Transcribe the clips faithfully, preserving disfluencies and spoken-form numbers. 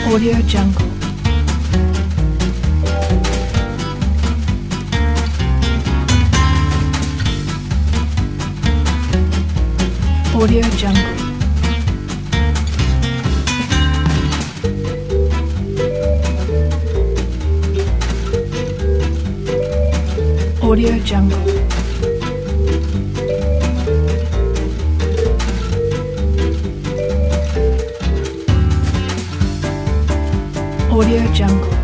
Audio Jungle. Audio Jungle. Audio Jungle. Audio Jungle.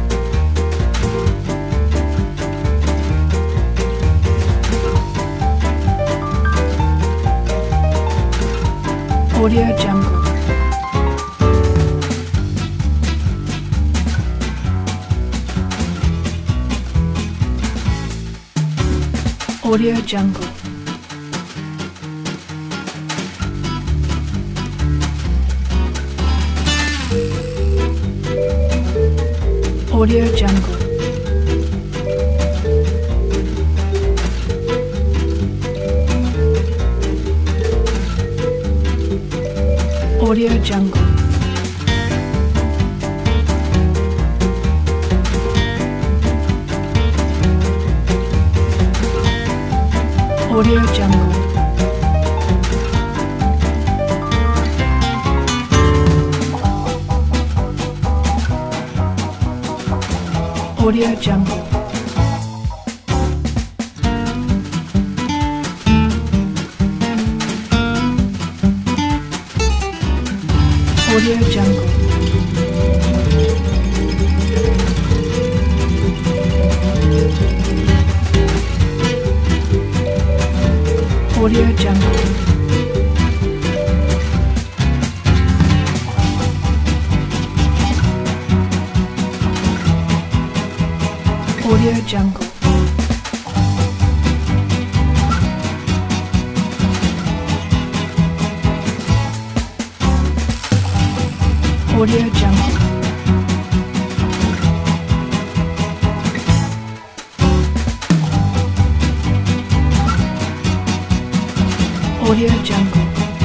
Audio Jungle. Audio Jungle. Audio Jungle. Audio Jungle. Audio Jungle. Audio Jungle. Audio Jungle. Audio Jungle. Audio Jungle. Audio Jungle. Audio Jungle.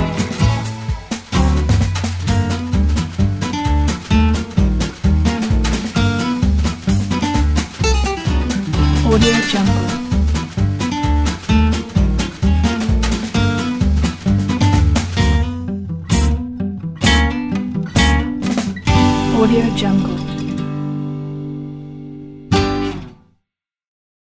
Audio Jungle. Audio Jungle.